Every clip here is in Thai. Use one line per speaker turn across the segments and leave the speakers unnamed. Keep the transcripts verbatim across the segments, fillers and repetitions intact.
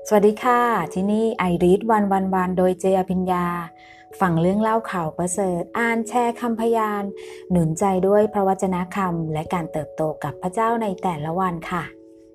สวัสดีค่ะที่นี่ไอรีดวันวันวันโดยเจอภิญญาฟังเรื่องเล่าข่าวประเสริฐอ่านแชร์คำพยานหนุนใจด้วยพระวจนะคำและการเติบโตกับพระเจ้าในแต่ละวันค่ะ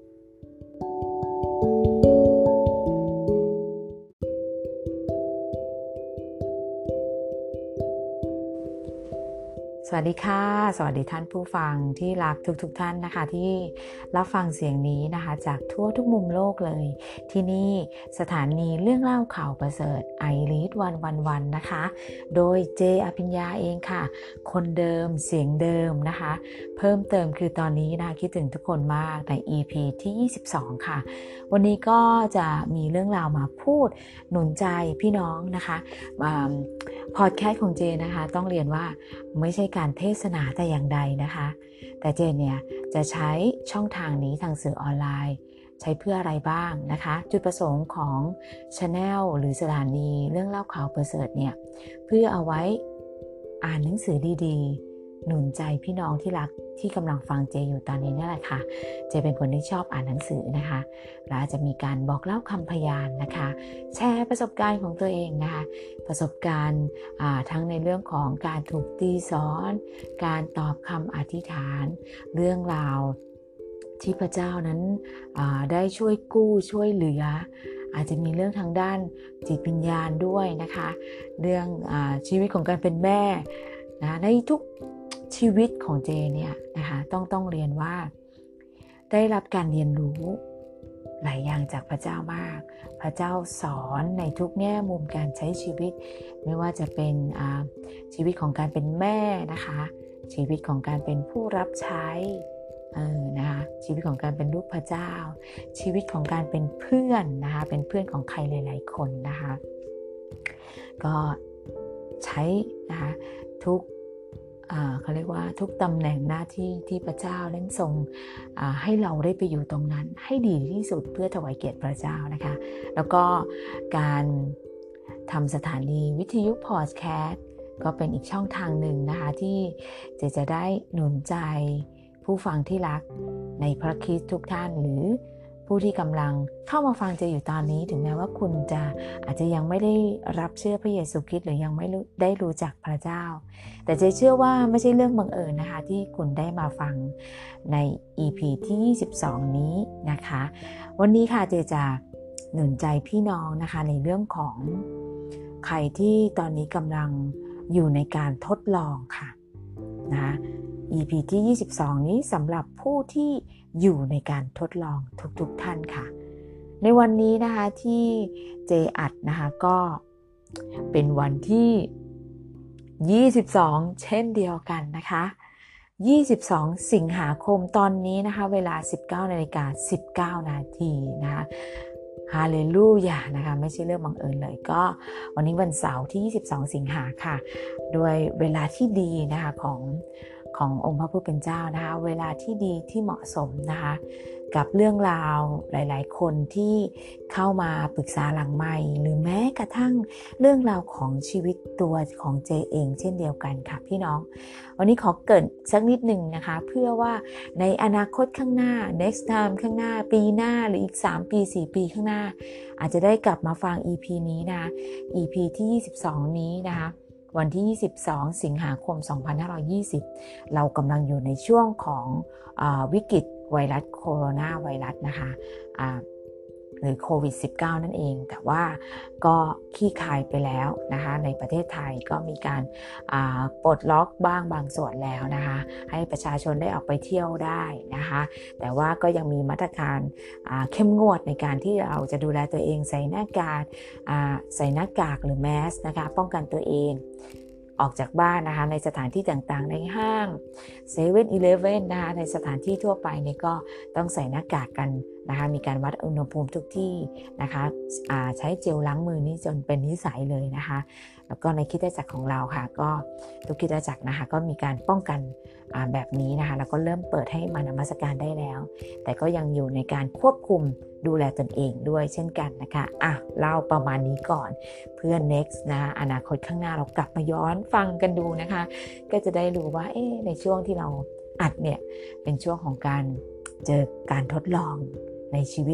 สวัสดีค่ะสวัสดีท่านผู้ฟังที่รักทุกๆ ท่านนะคะที่รับฟังเสียงนี้นะคะจากทั่วทุกมุมโลกเลยที่นี่สถานีเรื่องเล่าข่าวประเสริฐไอรีดวันวันวันนะคะโดยเจอภิญญาเองค่ะคนเดิมเสียงเดิมนะคะเพิ่มเติมคือตอนนี้นะคิดถึงทุกคนมากใน อี พี ที่ยี่สิบสองค่ะวันนี้ก็จะมีเรื่องราวมาพูดหนุนใจพี่น้องนะคะพอดแคสต์ของเจนะคะต้องเรียนว่าไม่ใช่การเทศนาแต่อย่างใดนะคะแต่เจนเนี่ยจะใช้ช่องทางนี้ทางสื่อออนไลน์ใช้เพื่ออะไรบ้างนะคะจุดประสงค์ของ Channel หรือสถานีเรื่องเล่าข่าวประเสริฐเนี่ยเพื่อเอาไว้อ่านหนังสือดีๆหนุนใจพี่น้องที่รักที่กำลังฟังเจอยู่ตอนนี้นี่แหละค่ะเจเป็นคนที่ชอบอ่านหนังสือนะคะและจะมีการบอกเล่าคำพยานนะคะแชร์ประสบการณ์ของตัวเองนะคะประสบการณ์ทั้งในเรื่องของการถูกตีสอนการตอบคำอธิษฐานเรื่องราวที่พระเจ้านั้นได้ช่วยกู้ช่วยเหลืออาจจะมีเรื่องทางด้านจิตวิญญาณด้วยนะคะเรื่องอาชีวิตของการเป็นแม่นะในทุกชีวิตของเจเนี่ยนะคะต้องต้องเรียนว่าได้รับการเรียนรู้หลายอย่างจากพระเจ้ามากพระเจ้าสอนในทุกแง่มุมการใช้ชีวิตไม่ว่าจะเป็นชีวิตของการเป็นแม่นะคะชีวิตของการเป็นผู้รับใช้เออนะคะชีวิตของการเป็นลูกพระเจ้าชีวิตของการเป็นเพื่อนนะคะเป็นเพื่อนของใครหลายๆคนนะคะก็ใช้นะคะทุกเขาเรียกว่าทุกตำแหน่งหน้าที่ที่พระเจ้าเล่นทรงให้เราได้ไปอยู่ตรงนั้นให้ดีที่สุดเพื่อถวายเกียรติพระเจ้านะคะแล้วก็การทำสถานีวิทยุพอดแคสต์ก็เป็นอีกช่องทางหนึ่งนะคะที่จะจะได้หนุนใจผู้ฟังที่รักในพระคริสต์ทุกท่านหรือผู้ที่กำลังเข้ามาฟังเจอยู่ตอนนี้ถึงแม้ว่าคุณจะอาจจะยังไม่ได้รับเชื่อพระเยซูคริสต์หรือยังไม่ได้รู้จักพระเจ้าแต่เจเชื่อว่าไม่ใช่เรื่องบังเอิญนะคะที่คุณได้มาฟังใน อี พี ที่ยี่สิบสองนี้นะคะวันนี้ค่ะเจจะหนุนใจพี่น้องนะคะในเรื่องของใครที่ตอนนี้กำลังอยู่ในการทดลองค่ะนะ อี พี ที่ยี่สิบสองนี้สำหรับผู้ที่อยู่ในการทดลองทุกๆท่านค่ะในวันนี้นะคะที่เจอัดนะคะก็เป็นวันที่ยี่สิบสองเช่นเดียวกันนะคะยี่สิบสองสิงหาคมตอนนี้นะคะเวลา สิบเก้านาฬิกาสิบเก้านาทีนะคะฮาเลลูยานะคะไม่ใช่เรื่องบังเอิญเลยก็วันนี้วันเสาร์ที่ยี่สิบสองสิงหาค่ะด้วยเวลาที่ดีนะคะของขององค์พระผู้เป็นเจ้านะคะเวลาที่ดีที่เหมาะสมนะคะกับเรื่องราวหลายๆคนที่เข้ามาปรึกษาหลังไมค์หรือแม้กระทั่งเรื่องราวของชีวิตตัวของเจเองเช่นเดียวกันค่ะพี่น้องวันนี้ขอเกริ่นสักนิดหนึ่งนะคะเพื่อว่าในอนาคตข้างหน้า next time ข้างหน้าปีหน้าหรืออีกสามปีสี่ปีข้างหน้าอาจจะได้กลับมาฟัง อี พี นี้นะ อี พี ที่ยี่สิบสองนี้นะคะวันที่ยี่สิบสองสิงหาคมสองพันห้าร้อยยี่สิบเรากำลังอยู่ในช่วงของอ่าวิกฤตไวรัสโคโรนาไวรัสนะคะอ่าหรือโควิด สิบเก้า นั่นเองแต่ว่าก็คลี่คลายไปแล้วนะคะในประเทศไทยก็มีการปลดล็อกบ้างบางส่วนแล้วนะคะให้ประชาชนได้ออกไปเที่ยวได้นะคะแต่ว่าก็ยังมีมาตรการเข้มงวดในการที่เราจะดูแลตัวเองใส่หน้ากากใส่หน้ากากหรือแมสนะคะป้องกันตัวเองออกจากบ้านนะคะในสถานที่ต่างๆในห้างเซเว่นอีเลฟเว่นนะคะในสถานที่ทั่วไปนี่ก็ต้องใส่หน้ากากกันนะคะมีการวัดอุณหภูมิทุกที่นะคะใช้เจลล้างมือนี่จนเป็นนิสัยเลยนะคะแล้วก็ในคริสตจักรของเราค่ะก็ทุกคริสตจักรนะคะก็มีการป้องกันแบบนี้นะคะแล้วก็เริ่มเปิดให้มานมัสการได้แล้วแต่ก็ยังอยู่ในการควบคุมดูแลตนเองด้วยเช่นกันนะคะอ่ะเล่าประมาณนี้ก่อนเพื่อ next นะอนาคตข้างหน้าเรากลับมาย้อนฟังกันดูนะคะก็จะได้รู้ว่าเอ๊ะในช่วงที่เราอัดเนี่ยเป็นช่วงของการเจอการทดลองในชีวิต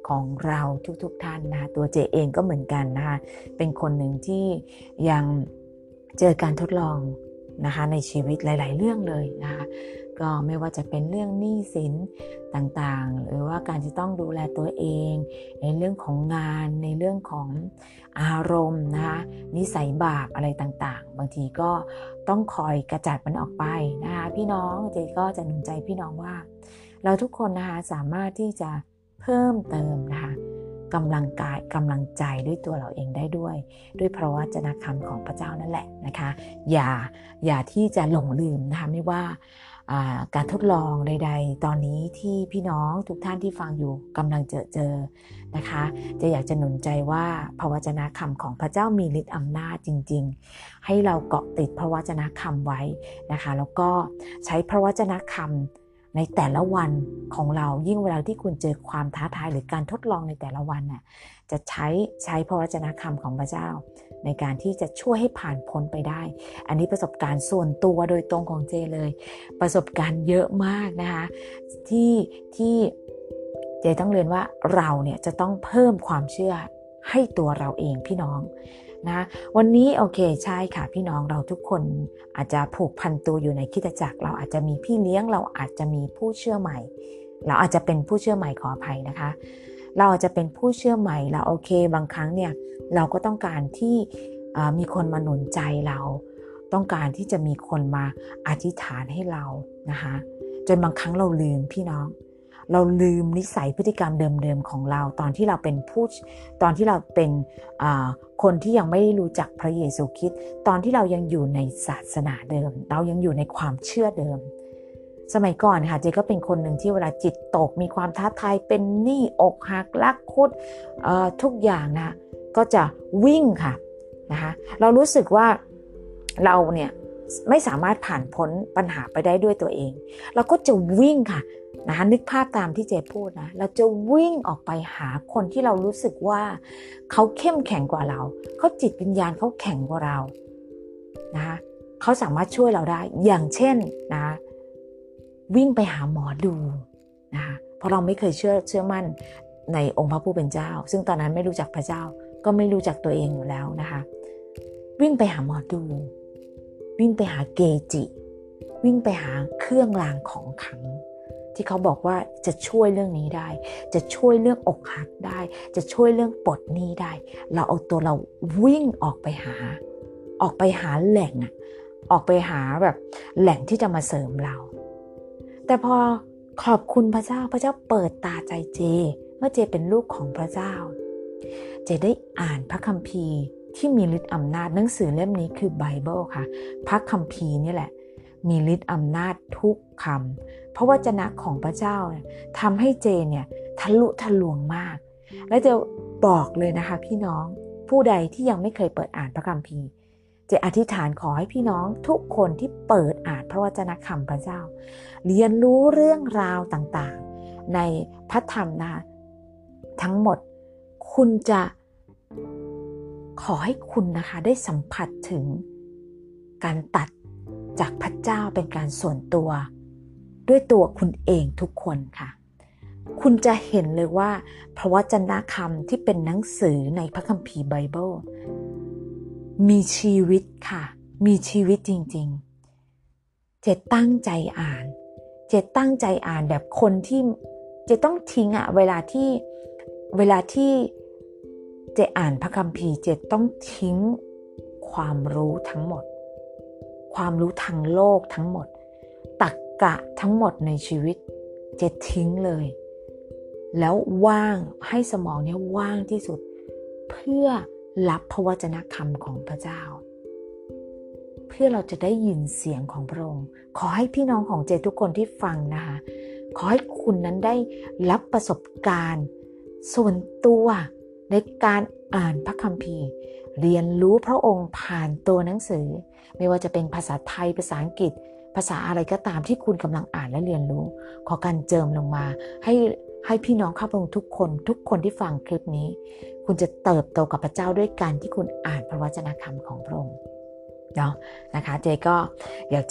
ของเราทุกๆท่านนะคะตัวเจเองก็เหมือนกันนะคะเป็นคนหนึ่งที่ยังเจอการทดลองนะคะในชีวิตหลายๆเรื่องเลยนะคะก็ไม่ว่าจะเป็นเรื่องหนี้สินต่างๆหรือว่าการจะต้องดูแลตัวเองในเรื่องของงานในเรื่องของอารมณ์นะคะนิสัยบาปอะไรต่างๆบางทีก็ต้องคอยกระจัดมันออกไปนะคะพี่น้องเจก็จะหนุนใจพี่น้องว่าเราทุกคนนะคะสามารถที่จะเพิ่มเติมนะคะกำลังกายกำลังใจด้วยตัวเราเองได้ด้วยด้วยพระวจนะคำของพระเจ้านั่นแหละนะคะอย่าอย่าที่จะหลงลืมนะคะไม่ว่าการทดลองใดๆตอนนี้ที่พี่น้องทุกท่านที่ฟังอยู่กำลังเจอเจอนะคะจะอยากจะหนุนใจว่าพระวจนะคำของพระเจ้ามีฤทธิ์อำนาจจริงๆให้เราเกาะติดพระวจนะคำไว้นะคะแล้วก็ใช้พระวจนะคำในแต่ละวันของเรายิ่งเวลาที่คุณเจอความท้าทายหรือการทดลองในแต่ละวันน่ะจะใช้ใช้พระวจนะคำของพระเจ้าในการที่จะช่วยให้ผ่านพ้นไปได้อันนี้ประสบการณ์ส่วนตัวโดยตรงของเจเลยประสบการณ์เยอะมากนะคะที่ที่เจต้องเรียนว่าเราเนี่ยจะต้องเพิ่มความเชื่อให้ตัวเราเองพี่น้องนะวันนี้โอเคใช่ค่ะพี่น้องเราทุกคนอาจจะผูกพันตัวอยู่ในคริสตจักรเราอาจจะมีพี่เลี้ยงเราอาจจะมีผู้เชื่อใหม่เราอาจจะเป็นผู้เชื่อใหม่ขออภัยนะคะเราอาจจะเป็นผู้เชื่อใหม่เราโอเคบางครั้งเนี่ยเราก็ต้องการที่มีคนมาหนุนใจเราต้องการที่จะมีคนมาอธิษฐานให้เรานะคะจนบางครั้งเราลืมพี่น้องเราลืมนิสัยพฤติกรรมเดิมๆของเราตอนที่เราเป็นผู้ตอนที่เราเป็นคนที่ยังไม่รู้จักพระเยซูคริสต์ตอนที่เรายังอยู่ในศาสนาเดิมเรายังอยู่ในความเชื่อเดิมสมัยก่อนค่ะเจก็เป็นคนหนึ่งที่เวลาจิตตกมีความท้าทายเป็นหนี้อกหักลักคุดทุกอย่างนะก็จะวิ่งค่ะนะคะเรารู้สึกว่าเราเนี่ยไม่สามารถผ่านพ้นปัญหาไปได้ด้วยตัวเองเราก็จะวิ่งค่ะนะคะนึกภาพตามที่เจพูดนะเราจะวิ่งออกไปหาคนที่เรารู้สึกว่าเขาเข้มแข็งกว่าเราเขาจิตวิญญาณเขาแข็งกว่าเรานะคะเขาสามารถช่วยเราได้อย่างเช่นนะวิ่งไปหาหมอดูนะคะเพราะเราไม่เคยเชื่อเชื่อมั่นในองค์พระผู้เป็นเจ้าซึ่งตอนนั้นไม่รู้จักพระเจ้าก็ไม่รู้จักตัวเองอยู่แล้วนะคะวิ่งไปหาหมอดูวิ่งไปหาเกจิวิ่งไปหาเครื่องรางของขลังที่เขาบอกว่าจะช่วยเรื่องนี้ได้จะช่วยเรื่องอกหักได้จะช่วยเรื่องปลดหนี้ได้เราเอาตัวเราวิ่งออกไปหาออกไปหาแหล่งอะออกไปหาแบบแหล่งที่จะมาเสริมเราแต่พอขอบคุณพระเจ้าพระเจ้าเปิดตาใจเจเมื่อเจเป็นลูกของพระเจ้าเจได้อ่านพระคัมภีร์ที่มีฤทธิ์อำนาจหนังสือเล่มนี้คือไบเบิลค่ะพระคัมภีร์นี่แหละมีฤทธิ์อำนาจทุกคำพระวจนะของพระเจ้าทำให้เจเนี่ยทะลุทะลวงมากและจะบอกเลยนะคะพี่น้องผู้ใดที่ยังไม่เคยเปิดอ่านพระคัมภีร์จะอธิษฐานขอให้พี่น้องทุกคนที่เปิดอ่านพระวจนะคำพระเจ้าเรียนรู้เรื่องราวต่างๆในพระธรรมนะคะทั้งหมดคุณจะขอให้คุณนะคะได้สัมผัสถึงการตัดจากพระเจ้าเป็นการส่วนตัวด้วยตัวคุณเองทุกคนค่ะคุณจะเห็นเลยว่าพระวจนะคำที่เป็นหนังสือในพระคัมภีร์ไบเบิลมีชีวิตค่ะมีชีวิตจริงๆเจตั้งใจอ่านเจตั้งใจอ่านแบบคนที่เจต้องทิ้งอะเวลาที่เวลาที่เจอ่านพระคัมภีร์เจต้องทิ้งความรู้ทั้งหมดความรู้ทางโลกทั้งหมดตรรกะทั้งหมดในชีวิตเจทิ้งเลยแล้วว่างให้สมองเนี่ยว่างที่สุดเพื่อรับพระวจนะคำของพระเจ้าเพื่อเราจะได้ยินเสียงของพระองค์ขอให้พี่น้องของเจทุกคนที่ฟังนะคะขอให้คุณนั้นได้รับประสบการณ์ส่วนตัวในการอ่านพระคัมภีร์เรียนรู้พระองค์ผ่านตัวหนังสือไม่ว่าจะเป็นภาษาไทยภาษาอังกฤษภาษาอะไรก็ตามที่คุณกำลังอ่านและเรียนรู้ขอการเจิมลงมาให้ให้พี่น้องข้าพงทุกคนทุกคนที่ฟังคลิปนี้คุณจะเติบโตกับพระเจ้าด้วยการที่คุณอ่านพระวจนะคำของพระองค์เนาะนะคะเจก็อยากจะ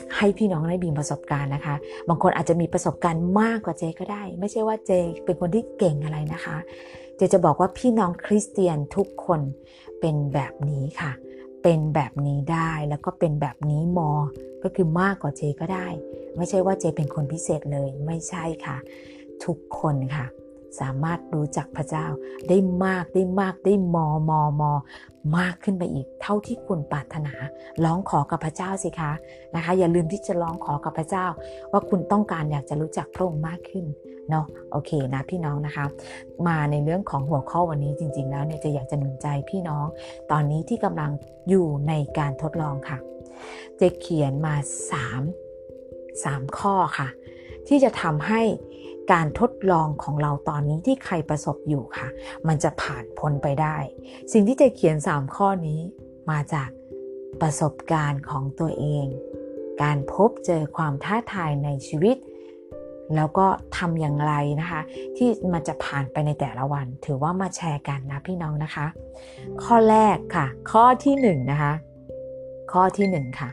ให้พี่น้องได้มีประสบการณ์นะคะบางคนอาจจะมีประสบการณ์มากกว่าเจก็ได้ไม่ใช่ว่าเจเป็นคนที่เก่งอะไรนะคะเจจะบอกว่าพี่น้องคริสเตียนทุกคนเป็นแบบนี้ค่ะเป็นแบบนี้ได้แล้วก็เป็นแบบนี้มอก็คือมากกว่าเจก็ได้ไม่ใช่ว่าเจเป็นคนพิเศษเลยไม่ใช่ค่ะทุกคนค่ะสามารถรู้จักพระเจ้าได้มากได้มากได้มอมอมอมากขึ้นไปอีกเท่าที่คุณปรารถนาร้องขอกับพระเจ้าสิคะนะคะอย่าลืมที่จะร้องขอกับพระเจ้าว่าคุณต้องการอยากจะรู้จักพระองค์มากขึ้นเนาะโอเคนะพี่น้องนะคะมาในเรื่องของหัวข้อวันนี้จริงๆแล้วเนี่ยจะอยากจะหนุนใจพี่น้องตอนนี้ที่กำลังอยู่ในการทดลองค่ะจะเขียนมาสามสามข้อค่ะที่จะทำให้การทดลองของเราตอนนี้ที่ใครประสบอยู่ค่ะมันจะผ่านพ้นไปได้สิ่งที่จะเขียนสามข้อนี้มาจากประสบการณ์ของตัวเองการพบเจอความท้าทายในชีวิตแล้วก็ทำอย่างไรนะคะที่มันจะผ่านไปในแต่ละวันถือว่ามาแชร์กันนะพี่น้องนะคะข้อแรกค่ะข้อที่หนึ่งนะคะข้อที่หนึ่งค่ะ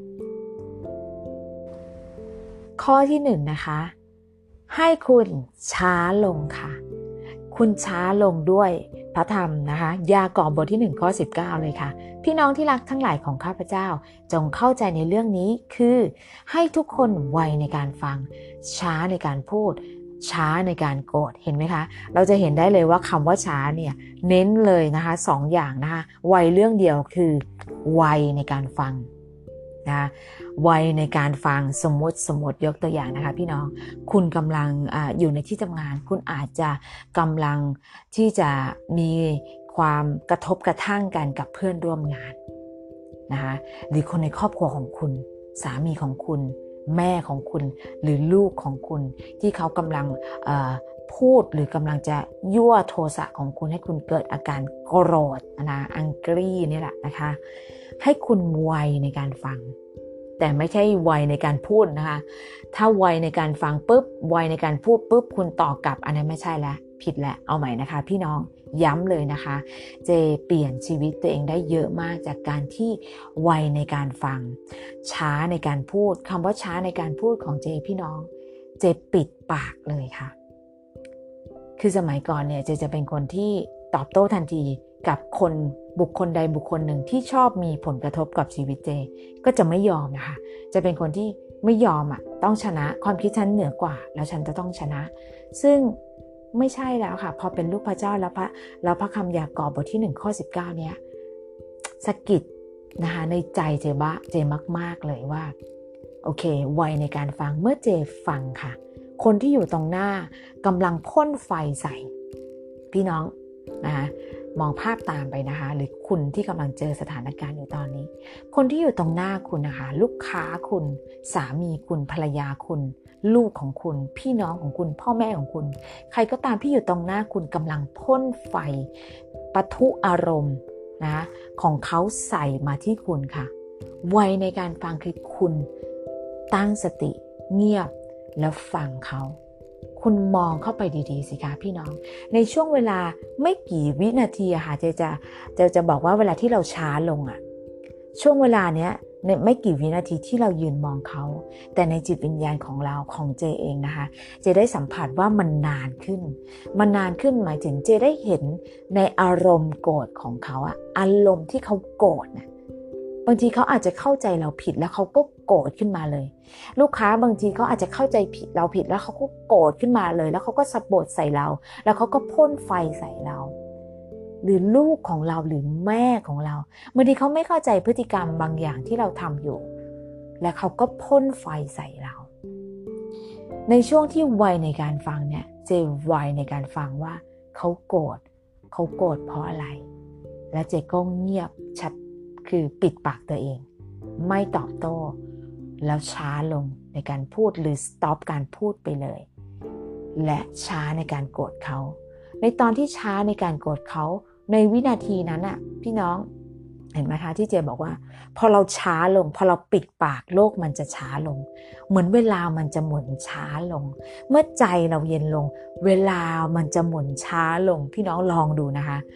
ข้อที่หนึ่งนะคะให้คุณช้าลงค่ะคุณช้าลงด้วยพระธรรมนะคะยากอบบทที่หนึ่งข้อสิบเก้าเลยค่ะพี่น้องที่รักทั้งหลายของข้าพเจ้าจงเข้าใจในเรื่องนี้คือให้ทุกคนไวในการฟังช้าในการพูดช้าในการโกรธเห็นไหมคะเราจะเห็นได้เลยว่าคำว่าช้าเนี่ยเน้นเลยนะคะสองอย่างนะคะไวเรื่องเดียวคือไวในการฟังนะไวในการฟังสมมติสมมติยกตัวอย่างนะคะพี่น้องคุณกำลัง อ, อยู่ในที่ทำงานคุณอาจจะกำลังที่จะมีความกระทบกระทั่งกันกับเพื่อนร่วมงานนะคะหรือคนในครอบครัวของคุณสามีของคุณแม่ของคุณหรือลูกของคุณที่เขากำลังพูดหรือกำลังจะยั่วโทสะของคุณให้คุณเกิดอาการโกรธนะอังกรีนี่แหละนะคะให้คุณไวในการฟังแต่ไม่ใช่ไวในการพูดนะคะถ้าไวในการฟังปุ๊บไวในการพูดปุ๊บคุณตอบกลับอันนั้นไม่ใช่แล้วผิดแล้วเอาใหม่นะคะพี่น้องย้ำเลยนะคะเจเปลี่ยนชีวิตตัวเองได้เยอะมากจากการที่ไวในการฟังช้าในการพูดคำว่าช้าในการพูดของเจพี่น้องเจปิดปากเลยค่ะคือสมัยก่อนเนี่ยเจจะเป็นคนที่ตอบโต้ทันทีกับคนบุคคลใดบุคคลหนึ่งที่ชอบมีผลกระทบกับชีวิตเจก็จะไม่ยอมนะคะจะเป็นคนที่ไม่ยอมอ่ะต้องชนะความคิดฉันเหนือกว่าแล้วฉันจะต้องชนะซึ่งไม่ใช่แล้วค่ะพอเป็นลูกพระเจ้าแล้วพระแล้วพระคำยากอบบทที่หนึ่งข้อสิบเก้าเนี้ยสะกิดนะคะในใจเจบะเจมากๆเลยว่าโอเคไวในการฟังเมื่อเจฟังค่ะคนที่อยู่ตรงหน้ากำลังพ่นไฟใส่พี่น้องนะคะมองภาพตามไปนะคะหรือคุณที่กำลังเจอสถานการณ์อยู่ตอนนี้คนที่อยู่ตรงหน้าคุณนะคะลูกค้าคุณสามีคุณภรรยาคุณลูกของคุณพี่น้องของคุณพ่อแม่ของคุณใครก็ตามที่อยู่ตรงหน้าคุณกำลังพ่นไฟปะทุอารมณ์นะของเขาใส่มาที่คุณค่ะไวในการฟังคือคุณตั้งสติเงียบแล้วฟังเขาคุณมองเข้าไปดีๆสิคะพี่น้องในช่วงเวลาไม่กี่วินาทีอะค่ะเจจะจะจะบอกว่าเวลาที่เราช้าลงอะช่วงเวลาเนี้ยในไม่กี่วินาทีที่เรายืนมองเขาแต่ในจิตวิญญาณของเราของเจเองนะคะเจได้สัมผัสว่ามันนานขึ้นมันนานขึ้นหมายถึงเจได้เห็นในอารมณ์โกรธของเขาอะอารมณ์ที่เขาโกรธนะบางทีเขาอาจจะเข้าใจเราผิดแล้วเขาก็โกรธขึ้นมาเลยลูกค้าบางทีเขาอาจจะเข้าใจผิดเราผิดแล้วเขาก็โกรธขึ้นมาเลยแล้วเขาก็สะบัดใส่เราแล้วเขาก็พ่นไฟใส่เราหรือลูกของเราหรือแม่ของเราบางทีเขาไม่เข้าใจพฤติกรรมบางอย่างที่เราทำอยู่และเขาก็พ่นไฟใส่เราในช่วงที่ไวในการฟังเนี่ยเจไวในการฟังว่าเขาโกรธเขาโกรธเพราะอะไรและเจก็เงียบชัดคือปิดปากตัวเองไม่ตอบโต้แล้วช้าลงในการพูดหรือ stop การพูดไปเลยและช้าในการโกรธเขาในตอนที่ช้าในการโกรธเขาในวินาทีนั้นน่ะพี่น้องเห็นไหมคะที่เจบอกว่าพอเราช้าลงพอเราปิดปากโลกมันจะช้าลงเหมือนเวลามันจะหมุนช้าลงเมื่อใจเราเย็นลงเวลามันจะหมุนช้าลงพี่น้องลองดูนะคะ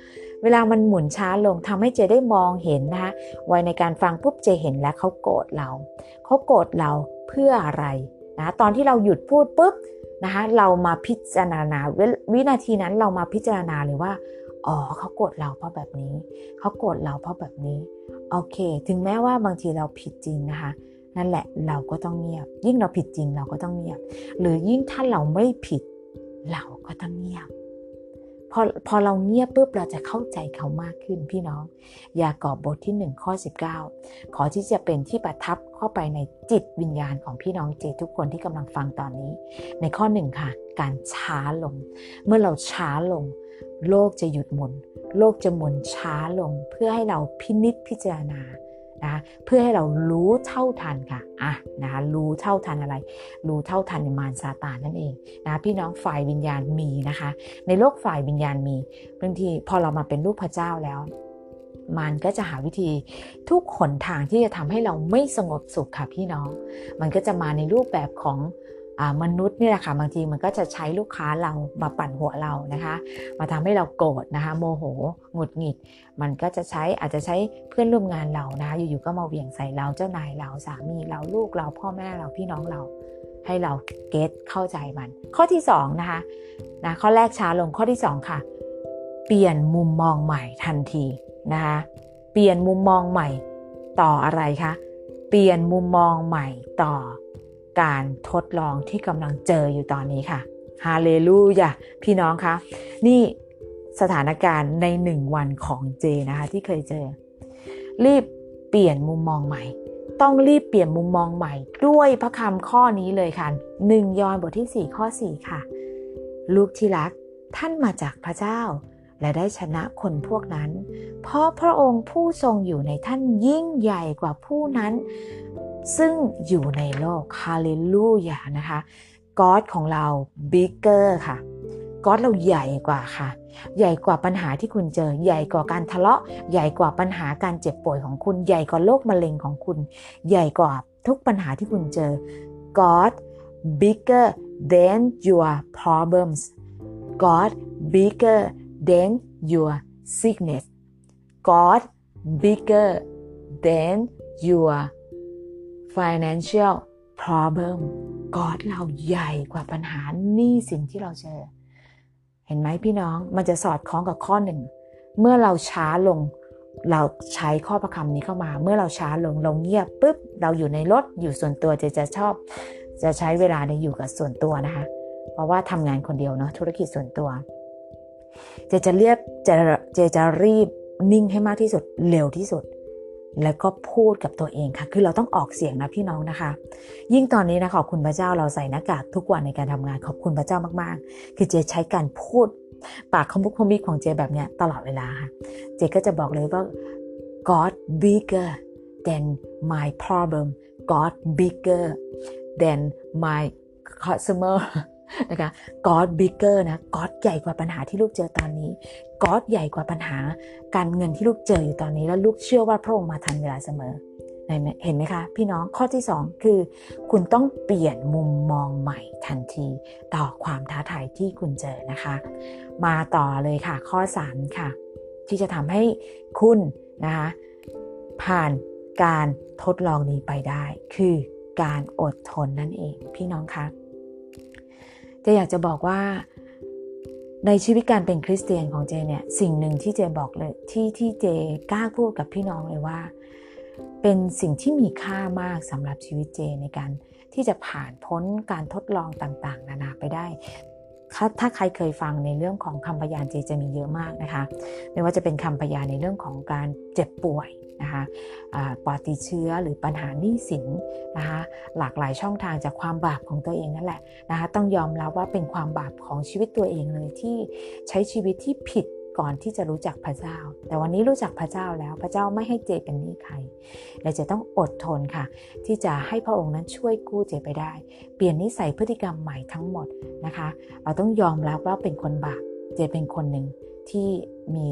เวลามันหมุนช้าลงทำให้เจได้มองเห็นนะคะไวในการฟังปุ๊บเจเห็นแล้วเขาโกรธเราเขาโกรธเราเพื่ออะไรนะตอนที่เราหยุดพูดปุ๊บนะคะเรามาพิจารณาวินาทีนั้นเรามาพิจารณาเลยว่าอ๋อเขาโกรธเราเพราะแบบนี้เขาโกรธเราเพราะแบบนี้โอเคถึงแม้ว่าบางทีเราผิดจริงนะคะนั่นแหละเราก็ต้องเงียบยิ่งเราผิดจริงเราก็ต้องเงียบหรือยิ่งถ้าเราไม่ผิดเราก็ต้องเงียบพอพอเราเงียบปุ๊บเราจะเข้าใจเขามากขึ้นพี่น้องยากอบบทที่หนึ่งข้อสิบเก้าขอที่จะเป็นที่ประทับเข้าไปในจิตวิญญาณของพี่น้องเจทุกคนที่กำลังฟังตอนนี้ในข้อหนึ่งค่ะการช้าลงเมื่อเราช้าลงโลกจะหยุดหมุนโลกจะหมุนช้าลงเพื่อให้เราพินิจพิจารณานะเพื่อให้เรารู้เท่าทันค่ะอ่ะนะคะรู้เท่าทันอะไรรู้เท่าทันมารซาตานนั่นเองนะพี่น้องฝ่ายวิญญาณมีนะคะในโลกฝ่ายวิญญาณมีบางทีพอเรามาเป็นลูกพระเจ้าแล้วมันก็จะหาวิธีทุกหนทางที่จะทำให้เราไม่สงบสุขค่ะพี่น้องมันก็จะมาในรูปแบบของมนุษย์นี่แหละค่ะบางทีมันก็จะใช้ลูกค้าเรามาปั่นหัวเรานะคะมาทำให้เราโกรธนะคะโมโหหงุดหงิดมันก็จะใช้อาจจะใช้เพื่อนร่วมงานเรานะคะอยู่ๆก็มาเหวี่ยงใส่เราเจ้านายเราสามีเราลูกเราพ่อแม่เราพี่น้องเราให้เราเก็ตเข้าใจมันข้อที่สองนะคะนะข้อแรกช้าลงข้อที่สองค่ะเปลี่ยนมุมมองใหม่ทันทีนะคะเปลี่ยนมุมมองใหม่ต่ออะไรคะเปลี่ยนมุมมองใหม่ต่อการทดลองที่กำลังเจออยู่ตอนนี้ค่ะฮาเลลูยาพี่น้องคะนี่สถานการณ์ในหนึ่งวันของเจนะคะที่เคยเจอรีบเปลี่ยนมุมมองใหม่ต้องรีบเปลี่ยนมุมมองใหม่ด้วยพระคำข้อนี้เลยค่ะหนึ่งยอห์นบทที่สี่ข้อสี่ค่ะลูกที่รักท่านมาจากพระเจ้าและได้ชนะคนพวกนั้นเพราะพระองค์ผู้ทรงอยู่ในท่านยิ่งใหญ่กว่าผู้นั้นซึ่งอยู่ในโลกฮาเลลูยานะคะก็อดของเรา bigger ค่ะก็อดเราใหญ่กว่าค่ะใหญ่กว่าปัญหาที่คุณเจอใหญ่กว่าการทะเลาะใหญ่กว่าปัญหาการเจ็บป่วยของคุณใหญ่กว่าโรคมะเร็งของคุณใหญ่กว่าทุกปัญหาที่คุณเจอ God bigger than your problems God bigger than your sickness God bigger than your financial problem God เราใหญ่กว่าปัญหาหนี้สินที่เราเจอเห็นไหมพี่น้องมันจะสอดคล้องกับข้อหนึ่งเมื่อเราช้าลงเราใช้ข้อพระคำนี้เข้ามาเมื่อเราช้าลงเราเงียบปุ๊บเราอยู่ในรถอยู่ส่วนตัวจะจะชอบจะใช้เวลาในอยู่กับส่วนตัวนะคะเพราะว่าทำงานคนเดียวเนาะธุรกิจส่วนตัวเจจะเรียบจะเจจะรีบนิ่งให้มากที่สุดเร็วที่สุดแล้วก็พูดกับตัวเองค่ะคือเราต้องออกเสียงนะพี่น้องนะคะยิ่งตอนนี้นะขอบคุณพระเจ้าเราใส่หน้ากากทุกวันในการทำงานขอบคุณพระเจ้ามากๆคือเจใช้การพูดปากขมุกขมิบของเจแบบเนี้ยตลอดเวลาค่ะเจก็จะบอกเลยว่า God bigger than my problem God bigger than my customerนะคะ God bigger นะ God ใหญ่กว่าปัญหาที่ลูกเจอตอนนี้ God ใหญ่กว่าปัญหาการเงินที่ลูกเจออยู่ตอนนี้แล้วลูกเชื่อว่าพระองค์มาทันเวลาเสมอเห็นไหมคะพี่น้องข้อที่สองคือคุณต้องเปลี่ยนมุมมองใหม่ทันทีต่อความท้าทายที่คุณเจอนะคะมาต่อเลยค่ะข้อสามค่ะที่จะทำให้คุณนะคะผ่านการทดลองนี้ไปได้คือการอดทนนั่นเองพี่น้องคะเจอยากจะบอกว่าในชีวิตการเป็นคริสเตียนของเจเนี่ยสิ่งหนึ่งที่เจบอกเลยที่ที่เจกล้าพูดกับพี่น้องเลยว่าเป็นสิ่งที่มีค่ามากสำหรับชีวิตเจในการที่จะผ่านพ้นการทดลองต่างๆนานาไปได้ถ้าถ้าใครเคยฟังในเรื่องของคำพยานเจจะมีเยอะมากนะคะไม่ว่าจะเป็นคำพยานในเรื่องของการเจ็บป่วยนะคะปอดติดเชื้อหรือปัญหาหนี้สินนะคะหลากหลายช่องทางจากความบาปของตัวเองนั่นแหละนะคะต้องยอมรับว่าเป็นความบาปของชีวิตตัวเองเลยที่ใช้ชีวิตที่ผิดก่อนที่จะรู้จักพระเจ้าแต่วันนี้รู้จักพระเจ้าแล้วพระเจ้าไม่ให้เจเป็นหนี้ใครและจะต้องอดทนค่ะที่จะให้พระองค์นั้นช่วยกู้เจไปได้เปลี่ยนนิสัยพฤติกรรมใหม่ทั้งหมดนะคะเราต้องยอมรับว่าเป็นคนบาปเจเป็นคนหนึ่งที่มีพ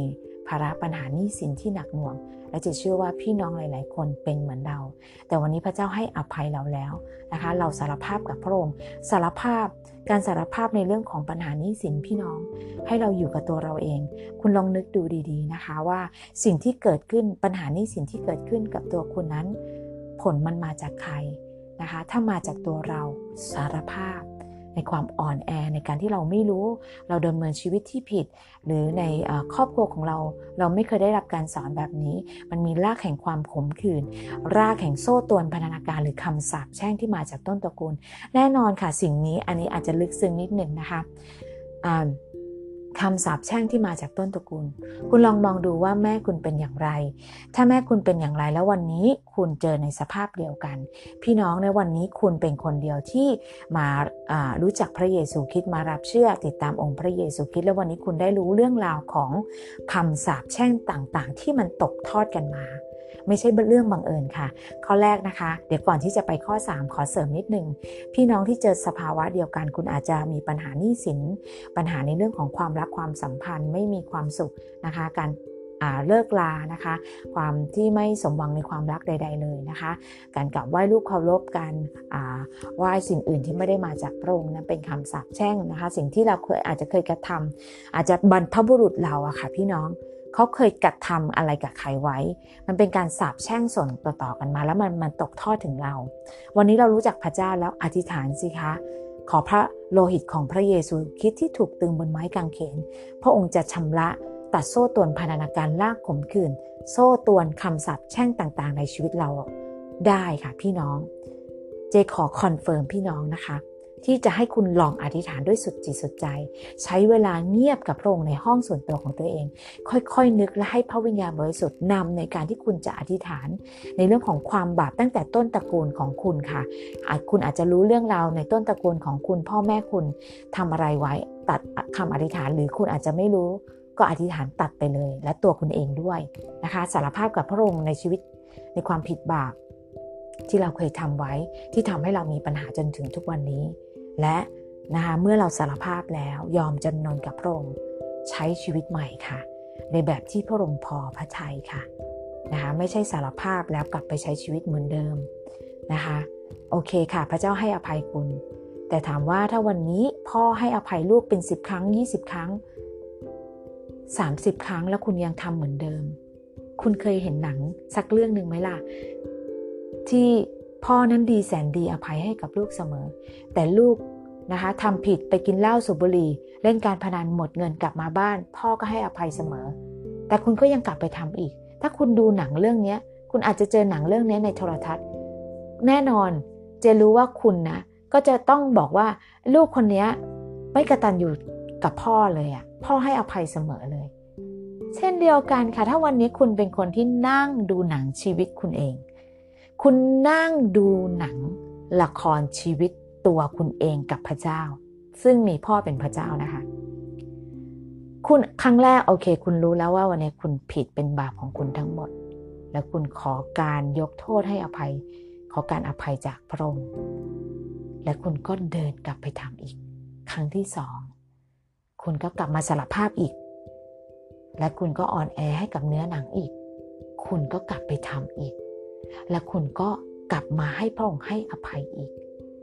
ภาระปัญหาหนี้สินที่หนักหน่วงและจะเชื่อว่าพี่น้องหลายๆคนเป็นเหมือนเราแต่วันนี้พระเจ้าให้อภัยเราแล้วนะคะเราสารภาพกับพระองค์สารภาพการสารภาพในเรื่องของปัญหาหนี้สินพี่น้องให้เราอยู่กับตัวเราเองคุณลองนึกดูดีๆนะคะว่าสิ่งที่เกิดขึ้นปัญหาหนี้สินที่เกิดขึ้นกับตัวคุณนั้นผลมันมาจากใครนะคะถ้ามาจากตัวเราสารภาพในความอ่อนแอในการที่เราไม่รู้เราดำเนินชีวิตที่ผิดหรือในครอบครัวของเราเราไม่เคยได้รับการสอนแบบนี้มันมีรากแห่งความขมขื่นรากแห่งโซ่ตรวนพันธนาการหรือคำสาปแช่งที่มาจากต้นตระกูลแน่นอนค่ะสิ่งนี้อันนี้อาจจะลึกซึ้งนิดหนึ่งนะคะคำสาปแช่งที่มาจากต้นตระกูลคุณลองมองดูว่าแม่คุณเป็นอย่างไรถ้าแม่คุณเป็นอย่างไรแล้ววันนี้คุณเจอในสภาพเดียวกันพี่น้องในวันนี้คุณเป็นคนเดียวที่มารู้จักพระเยซูคริสต์มารับเชื่อติดตามองค์พระเยซูคริสต์แล้ววันนี้คุณได้รู้เรื่องราวของคำสาปแช่งต่างๆที่มันตกทอดกันมาไม่ใช่เรื่องบังเอิญค่ะข้อแรกนะคะเดี๋ยวก่อนที่จะไปข้อสามขอเสริมนิดนึงพี่น้องที่เจอสภาวะเดียวกันคุณอาจจะมีปัญหาหนี้สินปัญหาในเรื่องของความรักความสัมพันธ์ไม่มีความสุขนะคะการเลิกลานะคะความที่ไม่สมหวังในความรักใดๆเลยนะคะการกลับไหว้รูปเคารพการไหว้สิ่งอื่นที่ไม่ได้มาจากพระองค์นั้นเป็นคำสาปแช่งนะคะสิ่งที่เราเคยอาจจะเคยกระทำอาจจะบรรพบุรุษเราอะค่ะพี่น้องเขาเคยกระทำอะไรกับใครไว้มันเป็นการสาปแช่งส่งต่อๆกันมาแล้วมันมันตกทอดถึงเราวันนี้เรารู้จักพระเจ้าแล้วอธิษฐานสิคะขอพระโลหิตของพระเยซูคริสต์ที่ถูกตรึงบนไม้กางเขนพระองค์จะชำระตัดโซ่ตรวนพันธนาการลากขมขื่นโซ่ตรวนคำสาปแช่งต่างๆในชีวิตเราได้ค่ะพี่น้องเจขอคอนเฟิร์มพี่น้องนะคะที่จะให้คุณลองอธิษฐานด้วยสุดจิตสุดใจใช้เวลาเงียบกับพระองค์ในห้องส่วนตัวของตัวเองค่อยๆนึกและให้พระวิญญาณบริสุทธิ์นำในการที่คุณจะอธิษฐานในเรื่องของความบาปตั้งแต่ต้นตระกูลของคุณค่ะคุณอาจจะรู้เรื่องราวในต้นตระกูลของคุณพ่อแม่คุณทำอะไรไว้ตัดคำอธิษฐานหรือคุณอาจจะไม่รู้ก็อธิษฐานตัดไปเลยและตัวคุณเองด้วยนะคะสารภาพกับพระองค์ในชีวิตในความผิดบาปที่เราเคยทำไว้ที่ทำให้เรามีปัญหาจนถึงทุกวันนี้และนะคะเมื่อเราสารภาพแล้วยอมจำนนกับพระองค์ใช้ชีวิตใหม่ค่ะในแบบที่พระองค์พอพระทัยค่ะนะคะไม่ใช่สารภาพแล้วกลับไปใช้ชีวิตเหมือนเดิมนะคะโอเคค่ะพระเจ้าให้อภัยคุณแต่ถามว่าถ้าวันนี้พ่อให้อภัยลูกเป็นสิบครั้งยี่สิบครั้งสามสิบครั้งแล้วคุณยังทำเหมือนเดิมคุณเคยเห็นหนังสักเรื่องหนึ่งไหมล่ะที่พ่อนั้นดีแสนดีอภัยให้กับลูกเสมอแต่ลูกนะคะทำผิดไปกินเหล้าสูบบุหรี่เล่นการพนันหมดเงินกลับมาบ้านพ่อก็ให้อภัยเสมอแต่คุณก็ยังกลับไปทำอีกถ้าคุณดูหนังเรื่องนี้คุณอาจจะเจอหนังเรื่องนี้ในโทรทัศน์แน่นอนเจรู้ว่าคุณนะก็จะต้องบอกว่าลูกคนนี้ไม่กตัญญูกับพ่อเลยอ่ะพ่อให้อภัยเสมอเลยเช่นเดียวกันค่ะถ้าวันนี้คุณเป็นคนที่นั่งดูหนังชีวิตคุณเองคุณนั่งดูหนังละครชีวิตตัวคุณเองกับพระเจ้าซึ่งมีพ่อเป็นพระเจ้านะคะคุณครั้งแรกโอเคคุณรู้แล้วว่าวันนี้คุณผิดเป็นบาปของคุณทั้งหมดแล้วคุณขอการยกโทษให้อภัยขอการอภัยจากพระองค์และคุณก็เดินกลับไปทำอีกครั้งที่สองคุณก็กลับมาสารภาพอีกและคุณก็อ่อนแอให้กับเนื้อหนังอีกคุณก็กลับไปทำอีกและคุณก็กลับมาให้พระองค์ให้อภัยอีก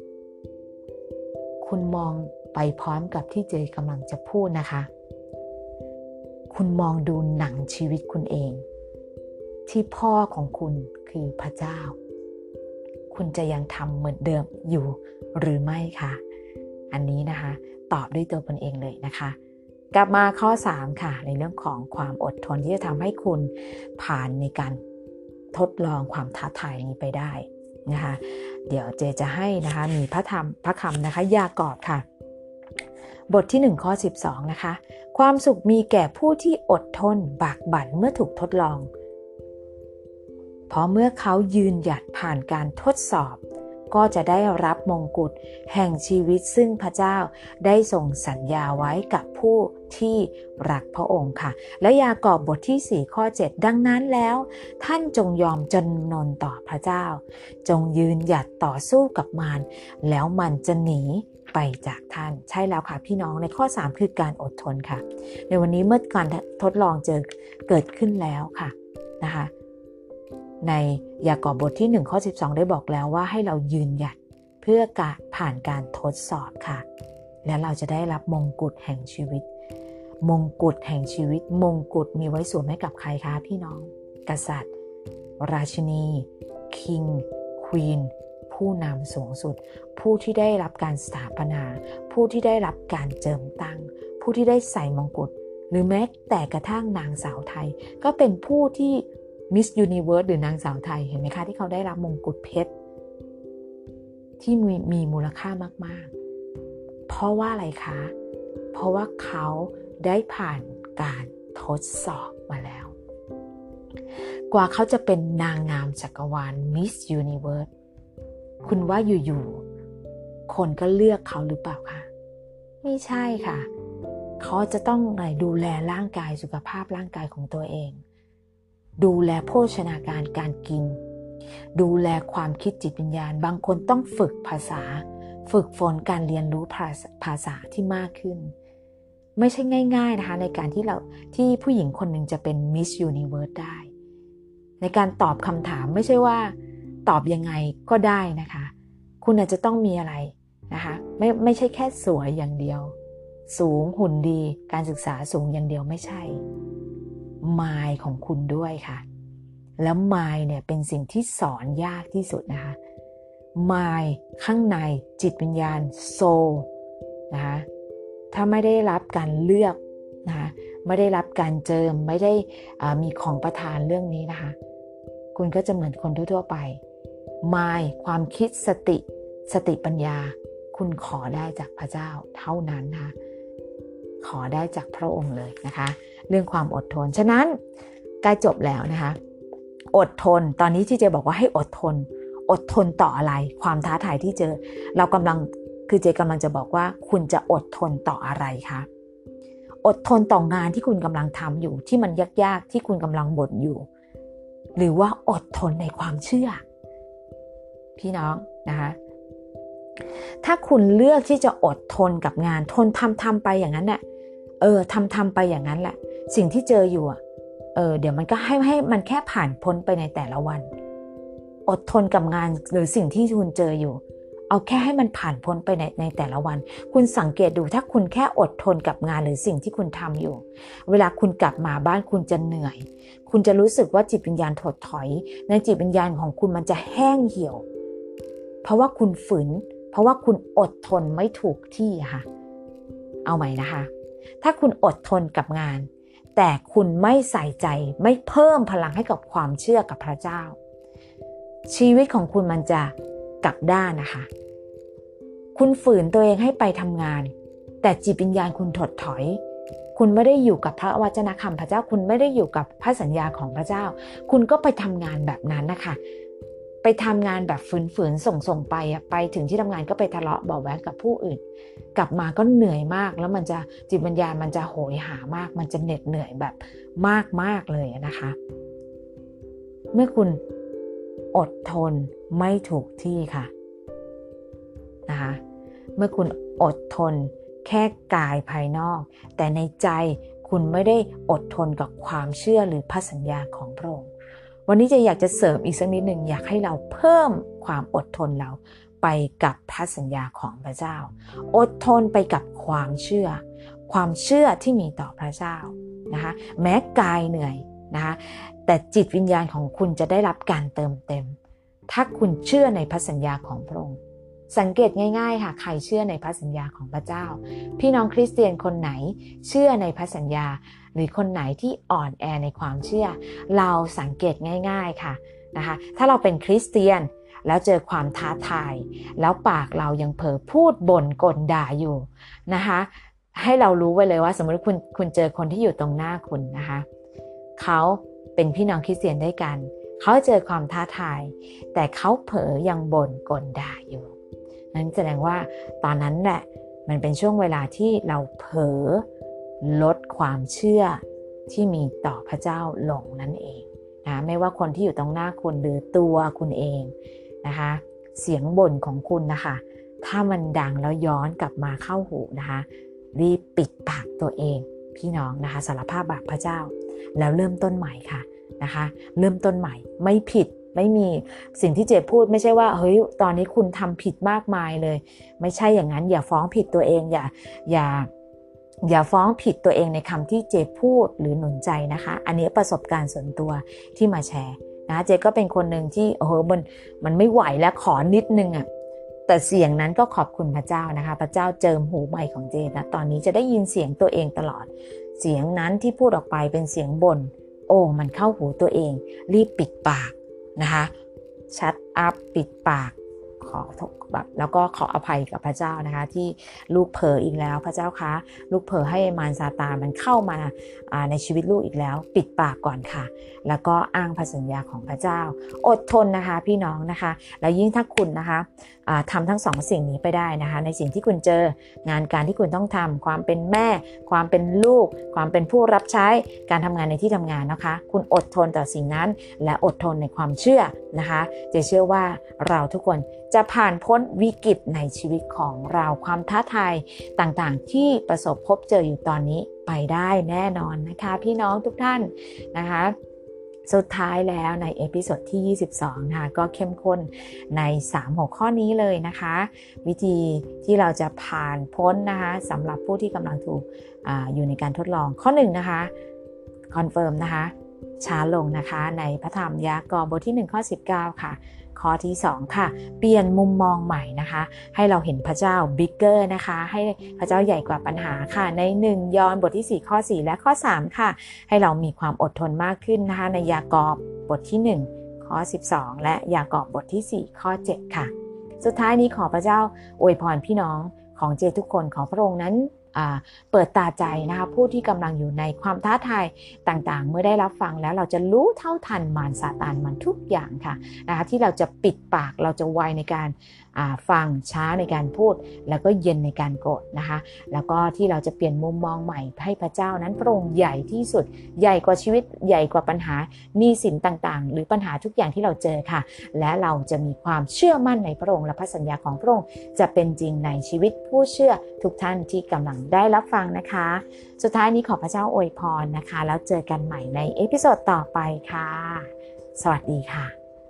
คุณมองไปพร้อมกับที่เจกำลังจะพูดนะคะคุณมองดูหนังชีวิตคุณเองที่พ่อของคุณคือพระเจ้าคุณจะยังทำเหมือนเดิมอยู่หรือไม่คะอันนี้นะคะตอบด้วยตัวคุณเองเลยนะคะกลับมาข้อสามค่ะในเรื่องของความอดทนที่จะทำให้คุณผ่านในการทดลองความท้าทายนี้ไปได้นะคะเดี๋ยวเจจะให้นะคะมีพระธรรมพระคำนะคะยากอบค่ะบทที่หนึ่งข้อสิบสองนะคะความสุขมีแก่ผู้ที่อดทนบากบั่นเมื่อถูกทดลองเพราะเมื่อเขายืนหยัดผ่านการทดสอบก็จะได้รับมงกุฎแห่งชีวิตซึ่งพระเจ้าได้ทรงสัญญาไว้กับผู้ที่รักพระองค์ค่ะและยากอบบทที่สี่ข้อเจ็ดดังนั้นแล้วท่านจงยอมจำนนต่อพระเจ้าจงยืนหยัดต่อสู้กับมารแล้วมันจะหนีไปจากท่านใช่แล้วค่ะพี่น้องในข้อสามคือการอดทนค่ะในวันนี้เมื่อการทดลองเจอเกิดขึ้นแล้วค่ะนะคะในยากอบบทที่หนึ่งข้อสิบสองได้บอกแล้วว่าให้เรายืนหยัดเพื่อการผ่านการทดสอบค่ะและเราจะได้รับมงกุฎแห่งชีวิตมงกุฎแห่งชีวิตมงกุฎมีไว้สวมให้กับใครคะพี่น้องกษัตริย์ราชินีคิงควีนผู้นำสูงสุดผู้ที่ได้รับการสถาปนาผู้ที่ได้รับการเจิมตั้งผู้ที่ได้ใส่มงกุฎหรือแม้แต่กระทั่งนางสาวไทยก็เป็นผู้ที่มิสยูนิเวิร์สหรือนางสาวไทยเห็นไหมคะที่เขาได้รับมงกุฎเพชรที่มีมีมูลค่ามากๆเพราะว่าอะไรคะเพราะว่าเขาได้ผ่านการทดสอบมาแล้วกว่าเขาจะเป็นนางงามจักรวาลมิสยูนิเวิร์สคุณว่าอยู่ๆคนก็เลือกเขาหรือเปล่าคะไม่ใช่ค่ะเขาจะต้องไหนดูแลร่างกายสุขภาพร่างกายของตัวเองดูแลโภชนาการการกินดูแลความคิดจิตวิญญาณบางคนต้องฝึกภาษาฝึกฝนการเรียนรู้ภาษาที่มากขึ้นไม่ใช่ง่ายๆนะคะในการที่เราที่ผู้หญิงคนหนึ่งจะเป็นมิสยูนิเวิร์สได้ในการตอบคำถามไม่ใช่ว่าตอบยังไงก็ได้นะคะคุณอาจจะต้องมีอะไรนะคะไม่ไม่ใช่แค่สวยอย่างเดียวสูงหุ่นดีการศึกษาสูงอย่างเดียวไม่ใช่ mind ของคุณด้วยค่ะแล้ว mind เนี่ยเป็นสิ่งที่สอนยากที่สุดนะคะ mind ข้างในจิตวิญญาณ soul นะคะถ้าไม่ได้รับการเลือกนะคะไม่ได้รับการเจิมไม่ได้มีของประทานเรื่องนี้นะคะคุณก็จะเหมือนคนทั่วๆไป mind ความคิดสติสติปัญญาคุณขอได้จากพระเจ้าเท่านั้นนะคะขอได้จากพระองค์เลยนะคะเรื่องความอดทนฉะนั้นใกล้จบแล้วนะคะอดทนตอนนี้ที่เจบอกว่าให้อดทนอดทนต่ออะไรความท้าทายที่เจอเรากำลังคือเจกำลังจะบอกว่าคุณจะอดทนต่ออะไรคะอดทนต่องานที่คุณกำลังทำอยู่ที่มันยากๆที่คุณกำลังบ่นอยู่หรือว่าอดทนในความเชื่อพี่น้องนะคะถ้าคุณเลือกที่จะอดทนกับงานทนทำทำไปอย่างนั้นแหละเออทำทำไปอย่างนั้นแหละสิ่งที่เจออยู่อ่ะเออเดี๋ยวมันก็ให้ให้มันแค่ผ่านพ้นไปในแต่ละวันอดทนกับงานหรือสิ่งที่คุณเจออยู่เอาแค่ให้มันผ่านพ้นไปในในแต่ละวันคุณสังเกตดูถ้าคุณแค่อดทนกับงานหรือสิ่งที่คุณทำอยู่เวลาคุณกลับมาบ้านคุณจะเหนื่อยคุณจะรู้สึกว่าจิตวิญญาณถดถอยในจิตวิญญาณของคุณมันจะแห้งเหี่ยวเพราะว่าคุณฝืนเพราะว่าคุณอดทนไม่ถูกที่ค่ะเอาใหม่นะคะถ้าคุณอดทนกับงานแต่คุณไม่ใส่ใจไม่เพิ่มพลังให้กับความเชื่อกับพระเจ้าชีวิตของคุณมันจะกลับด้านนะคะคุณฝืนตัวเองให้ไปทำงานแต่จิตวิญญาณคุณถดถอยคุณไม่ได้อยู่กับพระวจนะคำพระเจ้าคุณไม่ได้อยู่กับพระสัญญาของพระเจ้าคุณก็ไปทำงานแบบนั้นนะคะไปทำงานแบบฝืนๆส่งๆไปไปถึงที่ทำงานก็ไปทะเลาะเบาะแว้งกับผู้อื่นกลับมาก็เหนื่อยมากแล้วมันจะจิตวิญญาณมันจะโหยหามากมันจะเหน็ดเหนื่อยแบบมากๆเลยนะคะเมื่อคุณอดทนไม่ถูกที่ค่ะนะคะเมื่อคุณอดทนแค่กายภายนอกแต่ในใจคุณไม่ได้อดทนกับความเชื่อหรือพระสัญญาของพระองค์วันนี้จะอยากจะเสริมอีกสักนิดหนึ่งอยากให้เราเพิ่มความอดทนเราไปกับพระสัญญาของพระเจ้าอดทนไปกับความเชื่อความเชื่อที่มีต่อพระเจ้านะคะแม้กายเหนื่อยนะคะแต่จิตวิญญาณของคุณจะได้รับการเติมเต็มถ้าคุณเชื่อในพระสัญญาของพระองค์สังเกตง่ายๆค่ะใครเชื่อในพระสัญญาของพระเจ้าพี่น้องคริสเตียนคนไหนเชื่อในพระสัญญาหรือคนไหนที่อ่อนแอในความเชื่อเราสังเกตง่ายๆค่ะนะคะถ้าเราเป็นคริสเตียนแล้วเจอความท้าทายแล้วปากเรายังเผลอพูดบ่นกลด่าอยู่นะคะให้เรารู้ไว้เลยว่าสมมติคุณคุณเจอคนที่อยู่ตรงหน้าคุณนะคะเขาเป็นพี่น้องคริสเตียนด้วยกันเขาเจอความท้าทายแต่เขาเผลอยังบ่นกลด่าอยู่นั้นแสดงว่าตอนนั้นแหละมันเป็นช่วงเวลาที่เราเผลอลดความเชื่อที่มีต่อพระเจ้าลงนั่นเองนะไม่ว่าคนที่อยู่ตรงหน้าคุณหรือตัวคุณเองนะคะเสียงบ่นของคุณนะคะถ้ามันดังแล้วย้อนกลับมาเข้าหูนะคะรีบปิดปากตัวเองพี่น้องนะคะสารภาพบาปพระเจ้าแล้วเริ่มต้นใหม่ค่ะนะคะเริ่มต้นใหม่ไม่ผิดไม่มีสิ่งที่เจพูดไม่ใช่ว่าเฮ้ยตอนนี้คุณทำผิดมากมายเลยไม่ใช่อย่างนั้นอย่าฟ้องผิดตัวเองอย่าอย่าอย่าฟ้องผิดตัวเองในคำที่เจพูดหรือหนุนใจนะคะอันนี้ประสบการณ์ส่วนตัวที่มาแชร์นะเจก็เป็นคนหนึ่งที่โอ้โหมันมันไม่ไหวแล้วขอนิดนึงอ่ะแต่เสียงนั้นก็ขอบคุณพระเจ้านะคะพระเจ้าเจิมหูใหม่ของเจนะตอนนี้จะได้ยินเสียงตัวเองตลอดเสียงนั้นที่พูดออกไปเป็นเสียงบ่นโอ้มันเข้าหูตัวเองรีบปิดปากนะคะชัดอัพปิดปากขอแบบแล้วก็ขออภัยกับพระเจ้านะคะที่ลูกเผลออีกแล้วพระเจ้าคะลูกเผลอให้มารซาตานมันเข้ามาในชีวิตลูกอีกแล้วปิดปากก่อนค่ะแล้วก็อ้างพระสัญญาของพระเจ้าอดทนนะคะพี่น้องนะคะแล้วยิ่งถ้าคุณนะคะทำทั้งสองสิ่งนี้ไปได้นะคะในสิ่งที่คุณเจองานการที่คุณต้องทำความเป็นแม่ความเป็นลูกความเป็นผู้รับใช้การทำงานในที่ทำงานนะคะคุณอดทนต่อสิ่งนั้นและอดทนในความเชื่อนะคะจะเชื่อว่าเราทุกคนจะผ่านพ้นวิกฤตในชีวิตของเราความท้าทายต่างๆที่ประสบพบเจออยู่ตอนนี้ไปได้แน่นอนนะคะพี่น้องทุกท่านนะคะสุดท้ายแล้วในเอพิโซดที่ยี่สิบสองนะคะก็เข้มข้นในสามหัวข้อนี้เลยนะคะวิธีที่เราจะผ่านพ้นนะคะสำหรับผู้ที่กำลังถูก อ, อยู่ในการทดลองข้อหนึ่งนะคะคอนเฟิร์มนะคะช้าลงนะคะในพระธรรมยากอบบทที่หนึ่งข้อสิบเก้าค่ะข้อที่สองค่ะเปลี่ยนมุมมองใหม่นะคะให้เราเห็นพระเจ้าบิ๊กเกอร์นะคะให้พระเจ้าใหญ่กว่าปัญหาค่ะในหนึ่งยอห์นบทที่สี่ข้อสี่และข้อสามค่ะให้เรามีความอดทนมากขึ้นนะคะในยากอบบทที่หนึ่งข้อสิบสองและยากอบบทที่สี่ข้อเจ็ดค่ะสุดท้ายนี้ขอพระเจ้าอวยพรพี่น้องของเจทุกคนขอพระองค์นั้นเปิดตาใจนะคะผู้ที่กำลังอยู่ในความท้าทายต่างๆเมื่อได้รับฟังแล้วเราจะรู้เท่าทันมารซาตานมันทุกอย่างค่ะนะคะที่เราจะปิดปากเราจะไวในการฟังช้าในการพูดแล้วก็เย็นในการโกรธนะคะแล้วก็ที่เราจะเปลี่ยนมุมมองใหม่ให้พระเจ้านั้นพระองค์ใหญ่ที่สุดใหญ่กว่าชีวิตใหญ่กว่าปัญหาหนี้สินต่างๆหรือปัญหาทุกอย่างที่เราเจอค่ะและเราจะมีความเชื่อมั่นในพระองค์และพระสัญญาของพระองค์จะเป็นจริงในชีวิตผู้เชื่อทุกท่านที่กำลังได้รับฟังนะคะสุดท้ายนี้ขอพระเจ้าอวยพรนะคะแล้วเจอกันใหม่ในเอพิโซดต่อไปค่ะสวัสดีค่ะ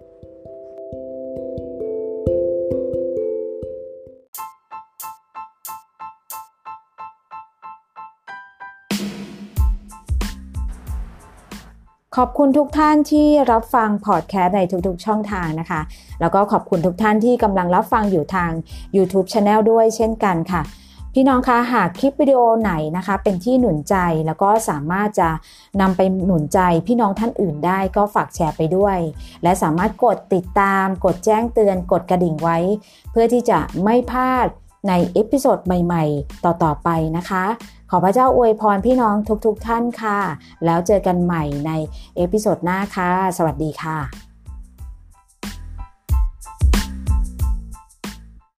ขอบคุณทุกท่านที่รับฟังพอดแคสต์ในทุกๆช่องทางนะคะแล้วก็ขอบคุณทุกท่านที่กำลังรับฟังอยู่ทาง YouTube Channel ด้วยเช่นกันค่ะพี่น้องคะหากคลิปวิดีโอไหนนะคะเป็นที่หนุนใจแล้วก็สามารถจะนำไปหนุนใจพี่น้องท่านอื่นได้ก็ฝากแชร์ไปด้วยและสามารถกดติดตามกดแจ้งเตือนกดกระดิ่งไว้เพื่อที่จะไม่พลาดในเอพิโซดใหม่ๆต่อๆไปนะคะขอพระเจ้าอวยพรพี่น้องทุกๆท่านค่ะแล้วเจอกันใหม่ในเอพิโซดหน้าค่ะสวัสดีค่ะ